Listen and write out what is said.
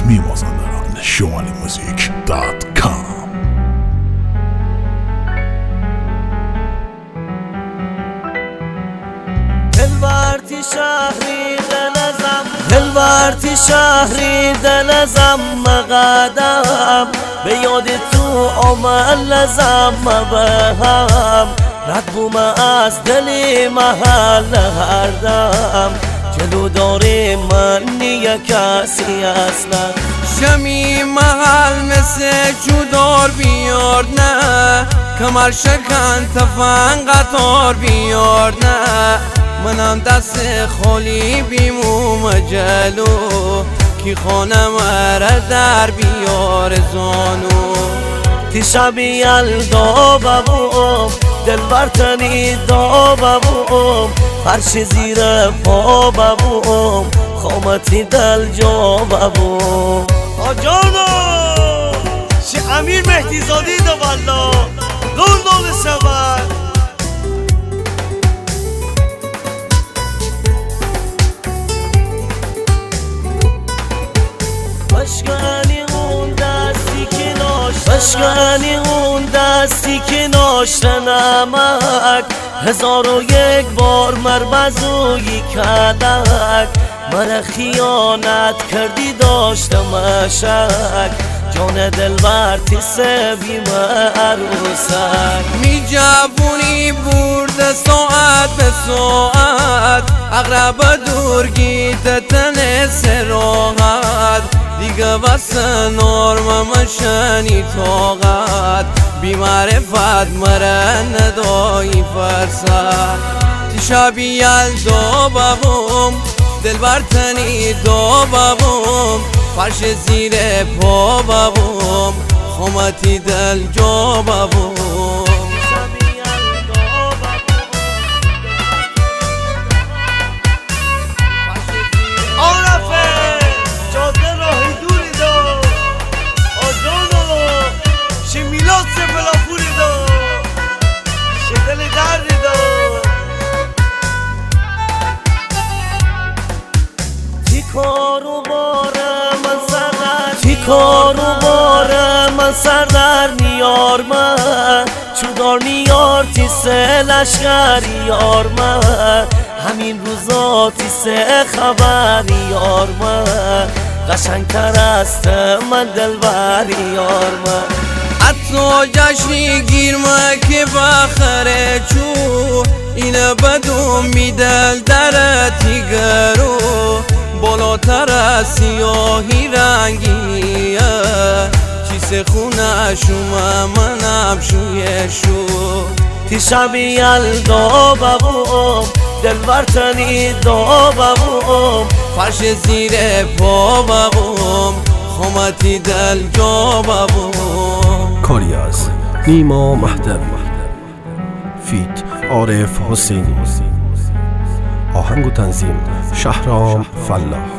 میمازندران شمالیmusic.com. دلورتی شهری دلزم مقدم به یاد تو آمد لزم بهم رد بوم از دلی محل هر دم جلو داری من نیه کسی اصلا شمی محل مثل جودار بیار نه کمر شکن تفن قطار بیار نه منم دست خالی بیموم جلو کی خانه مره در بیار زانو تی شبی یلدا ببوم دل برتنی دا ببوم فرش زیر پا ببوم خامتی دل جا ببوم آجانا شی امیر مهدی زادی دا والا دون سبر بشکنی اون دستی که ناشته نمک 1001 بار مربزویی کدک من خیانت کردی داشتم شک جان دلورتی سبی عروسک می جوونی برده ساعت به ساعت اقرب دورگیت تن سراحت دیگه واسه نرم مشنی طاقت بی معرفت مره ندایی فرصت تی شبی یلدا ببوم دل برتنی دا ببوم فرش زیر پا ببوم خامتی دل جا ببوم کارو باره من سردر نیار من چودار نیار تی سه لشگر یار من همین روزاتی سه خبر یار من قشنگتر است من دلبر یار من حتی جشنی گیرمه که بخره چو اینه بدون میدل درتی گرو بالاتر از سیاهی رنگیه چیز خونه شما منم شویه شو تی شبی یلدا ببوم دل برتنی دا ببوم فرش زیر پا ببوم خامتی دل جا ببوم. کاری از نیما مهدوی فیت عارف حسینی، آهنگ و تنظیم شهرام فلاح.